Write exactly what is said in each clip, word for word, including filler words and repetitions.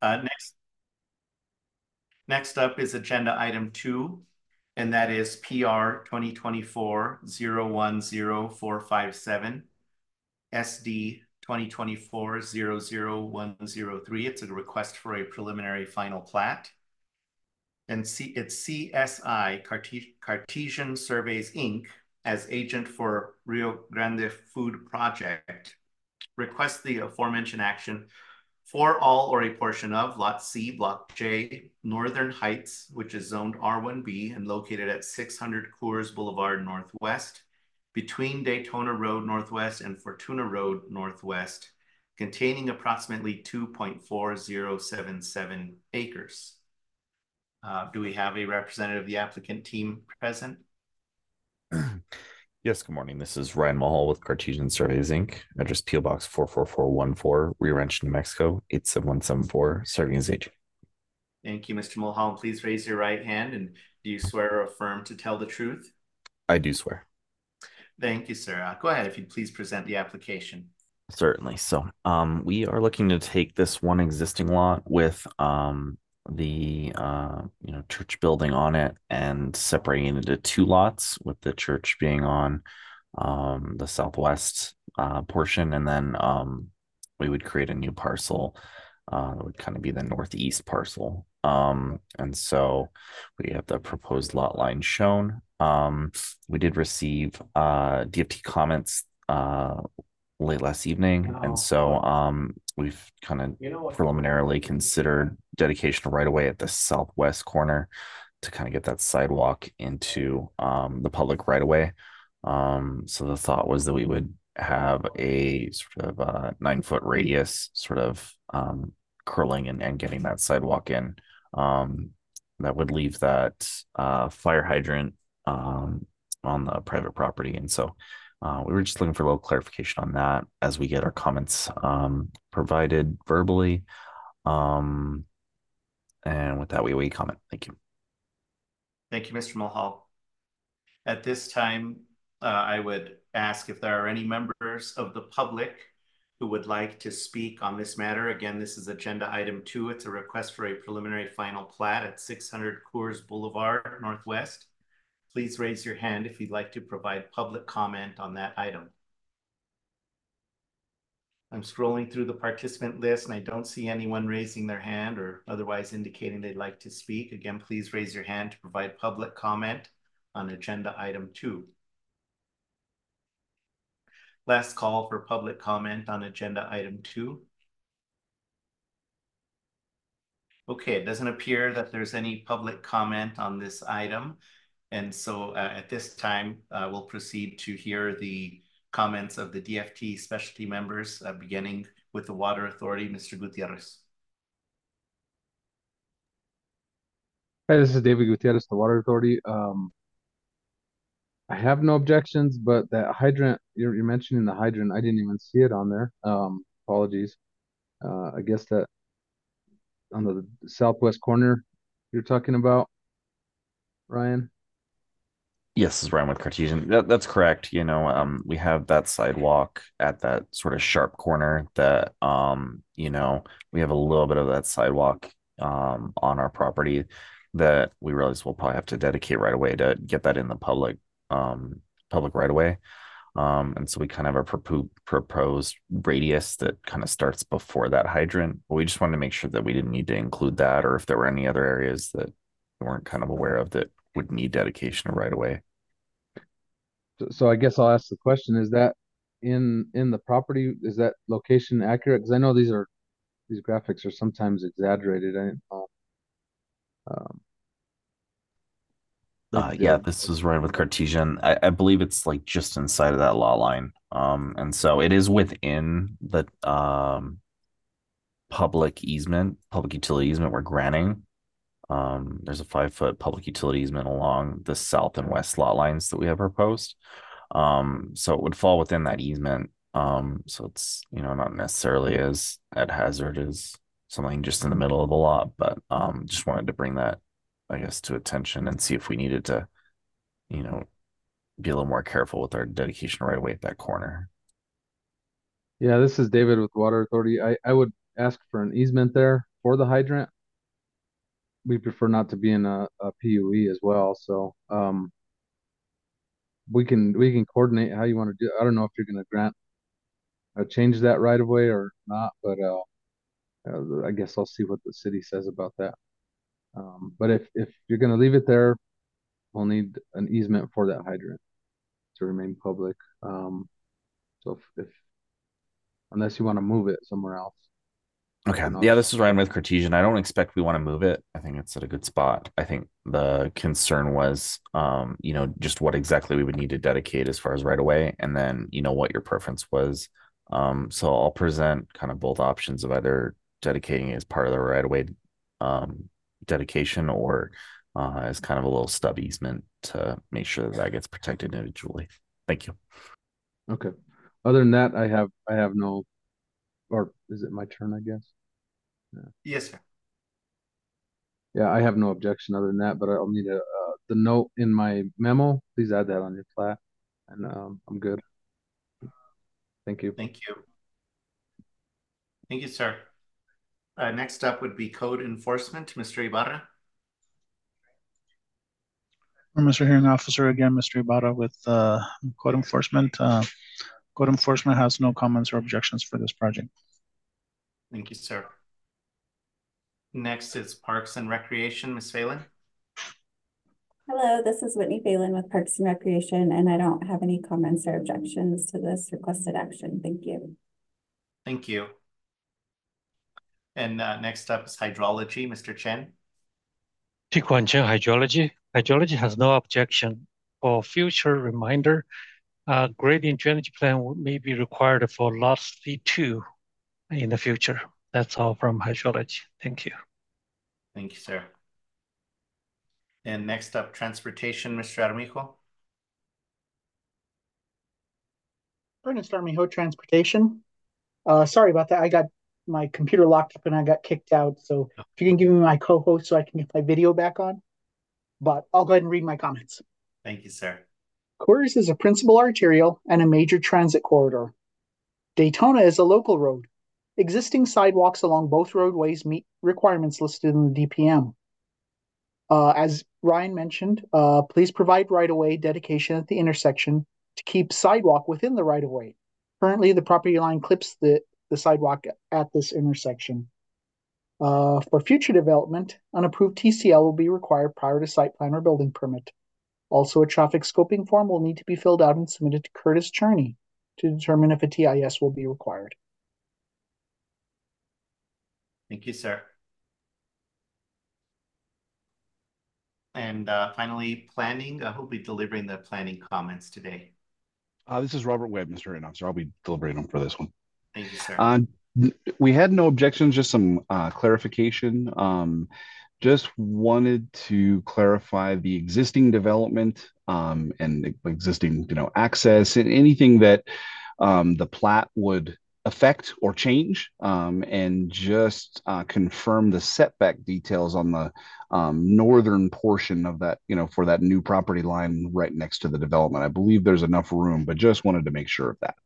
Uh, next, next up is agenda item two, and that is P R twenty twenty-four zero one zero four five seven, S D twenty twenty-four zero zero one zero three. It's a request for a preliminary final plat. And C, it's C S I, Carte Cartesian Surveys, Incorporated, as agent for Rio Grande Food Project, request the aforementioned action for all or a portion of Lot C, Block J, Northern Heights, which is zoned R one B and located at six hundred Coors Boulevard Northwest, between Daytona Road Northwest and Fortuna Road Northwest, containing approximately two point four zero seven seven acres. Uh, do we have a representative of the applicant team present? Yes, good morning. This is Ryan Mahal with Cartesian Surveys, Incorporated. Address P O Box four four four one four, Rio Rancho, New Mexico, eight seven one seven four, serving as agent. Thank you, Mister Mulholland. Please raise your right hand, and do you swear or affirm to tell the truth? I do swear. Thank you, sir. Uh, go ahead if you'd please present the application. Certainly. So, um, we are looking to take this one existing lot with um the uh you know church building on it and separating it into two lots, with the church being on um the southwest uh portion, and then um we would create a new parcel uh that would kind of be the northeast parcel. Um, and so we have the proposed lot line shown. Um, we did receive uh D F T comments uh late last evening. And so um, we've kind of preliminarily considered dedication right away at the southwest corner to kind of get that sidewalk into um, the public right away. Um, so the thought was that we would have a sort of uh, nine foot radius, sort of um, curling and, and getting that sidewalk in. Um, that would leave that uh, fire hydrant um, on the private property. And so uh, we were just looking for a little clarification on that as we get our comments um, provided verbally. Um, and with that, we await comment. Thank you. Thank you, Mister Mulhall. At this time, uh, I would ask if there are any members of the public who would like to speak on this matter. Again, this is agenda item two. It's a request for a preliminary final plat at six hundred Coors Boulevard Northwest. Please raise your hand if you'd like to provide public comment on that item. I'm scrolling through the participant list and I don't see anyone raising their hand or otherwise indicating they'd like to speak. Again, please raise your hand to provide public comment on agenda item two. Last call for public comment on agenda item two. Okay, it doesn't appear that there's any public comment on this item. And so uh, at this time, uh, we'll proceed to hear the comments of the D F T specialty members, uh, beginning with the Water Authority, Mister Gutierrez. Hi, this is David Gutierrez, the Water Authority. Um, I have no objections, but that hydrant, you're, you're mentioning the hydrant, I didn't even see it on there. Um, apologies. Uh, I guess that on the southwest corner you're talking about, Ryan? Yes, this is Ryan with Cartesian. That, that's correct. You know, um, we have that sidewalk at that sort of sharp corner that, um, you know, we have a little bit of that sidewalk um, on our property that we realize we'll probably have to dedicate right away to get that in the public, um, public right away. Um, and so we kind of have a propo- proposed radius that kind of starts before that hydrant. But we just wanted to make sure that we didn't need to include that, or if there were any other areas that we weren't kind of aware of that would need dedication right away. So, so I guess I'll ask the question, is that in in the property, is that location accurate? Because I know these are these graphics are sometimes exaggerated. I didn't know. Um, like Uh, yeah, the this is right with Cartesian. I, I believe it's like just inside of that lot line. Um, and so it is within the um public easement, public utility easement we're granting. Um, there's a five foot public utility easement along the south and west lot lines that we have proposed. Um, so it would fall within that easement. Um, so it's, you know, not necessarily as at hazard as something just in the middle of the lot, but um, just wanted to bring that, I guess, to attention and see if we needed to, you know, be a little more careful with our dedication right away at that corner. Yeah, this is David with Water Authority. I I would ask for an easement there for the hydrant, we prefer not to be in a, a P U E as well. So um, we can we can coordinate how you want to do. I don't know if you're going to grant uh, change that right away or not, but uh, uh, I guess I'll see what the city says about that. Um, but if if you're going to leave it there, we'll need an easement for that hydrant to remain public. Um, so if, if unless you want to move it somewhere else. Okay. No. Yeah, this is Ryan with Cartesian. I don't expect we want to move it. I think it's at a good spot. I think the concern was, um, you know, just what exactly we would need to dedicate as far as right away, and then, you know, what your preference was. Um, so I'll present kind of both options of either dedicating as part of the right away um, dedication or uh, as kind of a little stub easement to make sure that that gets protected individually. Thank you. Okay. Other than that, I have I have no, or is it my turn, I guess? Yeah. Yes, sir. Yeah, I have no objection other than that, but I'll need a uh, the note in my memo. Please add that on your plat, and um, I'm good. Thank you. Thank you. Thank you, sir. Uh, next up would be code enforcement, Mister Ibarra. Mister Hearing Officer, again, Mister Ibarra with uh, Code Enforcement. Uh, Code Enforcement has no comments or objections for this project. Thank you, sir. Next is Parks and Recreation, Miz Phelan. Hello, this is Whitney Phelan with Parks and Recreation, and I don't have any comments or objections to this requested action. Thank you. Thank you. And uh, next up is Hydrology, Mister Chen. Tiquanchen Hydrology. Hydrology has no objection. For future reminder, uh, gradient drainage plan may be required for lot C two in the future. That's all from Hydrology. Thank you. Thank you, sir. And next up, Transportation, Mister Armijo. Ernest Armijo, Transportation. Uh, sorry about that. I got my computer locked up and I got kicked out. So if you can give me my co-host so I can get my video back on. But I'll go ahead and read my comments. Thank you, sir. Coors is a principal arterial and a major transit corridor. Daytona is a local road. Existing sidewalks along both roadways meet requirements listed in the D P M. Uh, as Ryan mentioned, uh, please provide right-of-way dedication at the intersection to keep sidewalk within the right-of-way. Currently, the property line clips the, the sidewalk at this intersection. Uh, for future development, an approved T C L will be required prior to site plan or building permit. Also, a traffic scoping form will need to be filled out and submitted to Curtis Cherney to determine if a T I S will be required. Thank you, sir. And uh, finally, planning. Uh, who'll be delivering the planning comments today? Uh, this is Robert Webb, Mister Hearing Officer. I'll be deliberating them for this one. Thank you, sir. Uh, we had no objections, just some uh, clarification. Um, just wanted to clarify the existing development um, and the existing, you know, access and anything that um, the plat would affect or change, um, and just uh, confirm the setback details on the um, northern portion of that, you know, for that new property line right next to the development. I believe there's enough room, but just wanted to make sure of that.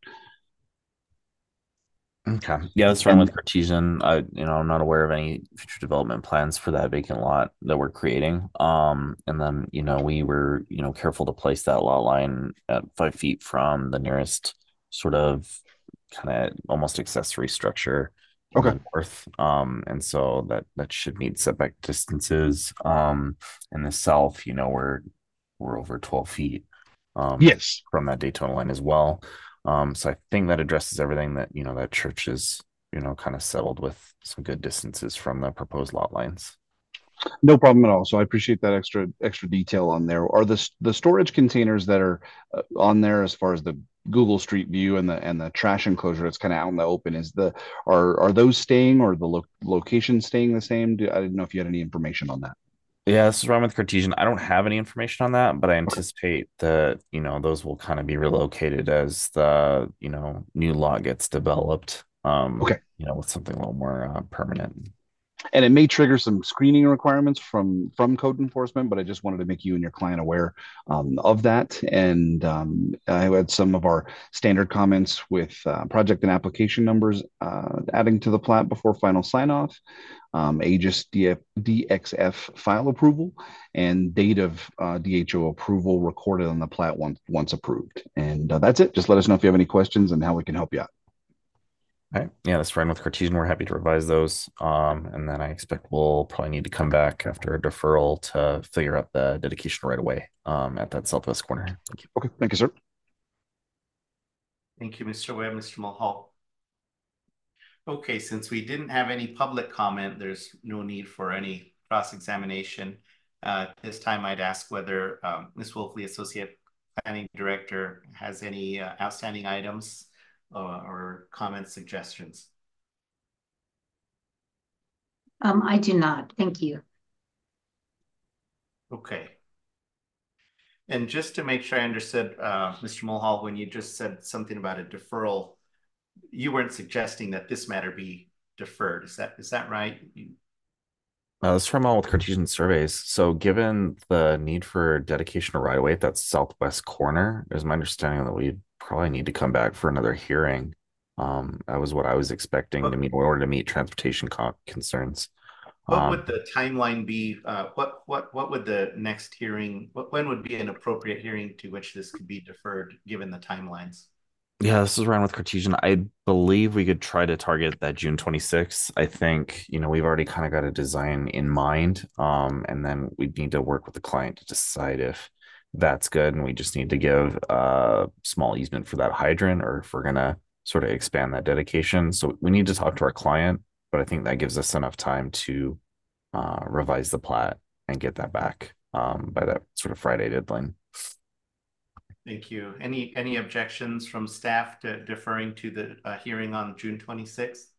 Okay. Yeah, that's fine with Cartesian. I, you know, I'm not aware of any future development plans for that vacant lot that we're creating. Um, and then, you know, we were, you know, careful to place that lot line at five feet from the nearest sort of kind of almost accessory structure in Okay. the north. Um, and so that that should meet setback distances. Um, in the south, you know, we're we're over twelve feet. Um, Yes. from that Daytona line as well. Um, so I think that addresses everything that, you know, that church is, you know, kind of settled with some good distances from the proposed lot lines. No problem at all. So I appreciate that extra extra detail on there. Are the the storage containers that are uh, on there as far as the Google Street View and the and the trash enclosure that's kind of out in the open, is the are are those staying, or the lo location staying the same? Do, I didn't know if you had any information on that. Yeah, this is Ryan with Cartesian. I don't have any information on that, but I anticipate that, you know, those will kind of be relocated as the, you know, new lot gets developed. Um, Okay. you know, with something a little more uh, permanent. and it may trigger some screening requirements from from code enforcement, but I just wanted to make you and your client aware um, of that. And um, I had some of our standard comments with uh, project and application numbers uh, adding to the plat before final sign off, um, Aegis D X F file approval, and date of uh, D H O approval recorded on the plat once once approved. And uh, that's it. Just let us know if you have any questions and how we can help you out. Okay. Yeah, that's fine with Cartesian. We're happy to revise those. Um, and then I expect we'll probably need to come back after a deferral to figure out the dedication right away um, at that southwest corner. Thank you. Okay. Thank you, sir. Thank you, Mister Webb, Mister Mulhall. Okay, since we didn't have any public comment, there's no need for any cross-examination. Uh, this time I'd ask whether um, Miz Wolfley, Associate Planning Director, has any uh, outstanding items uh, or comments, suggestions. Um, I do not. Thank you. Okay. And just to make sure I understood, uh, Mister Mulhall, when you just said something about a deferral, you weren't suggesting that this matter be deferred. Is that is that right? You... Uh, this is from all with Cartesian surveys. So given the need for dedication to right away at that southwest corner, it was my understanding that we'd probably need to come back for another hearing. Um, that was what I was expecting But, to meet in order to meet transportation co concerns. What um, would the timeline be? Uh, what what what would the next hearing? What, when would be an appropriate hearing to which this could be deferred, given the timelines? Yeah, this is Ryan with Cartesian. I believe we could try to target that June twenty-sixth. I think, you know, we've already kind of got a design in mind. Um, and then we need to work with the client to decide if that's good. And we just need to give a small easement for that hydrant, or if we're going to sort of expand that dedication. So we need to talk to our client, but I think that gives us enough time to uh, revise the plat and get that back um, by that sort of Friday deadline. Thank you. Any any objections from staff to deferring to the uh, hearing on June twenty-sixth?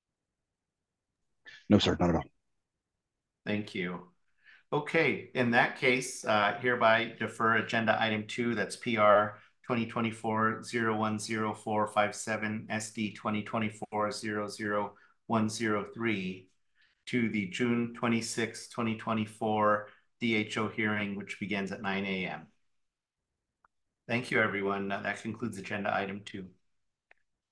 No, sir, not at all. Thank you. Okay, in that case, uh, hereby defer agenda item two, that's P R twenty twenty-four oh one oh four five seven S D twenty twenty-four oh oh one oh three to the June twenty-sixth, twenty twenty-four D H O hearing, which begins at nine A M Thank you, everyone. That concludes agenda item two.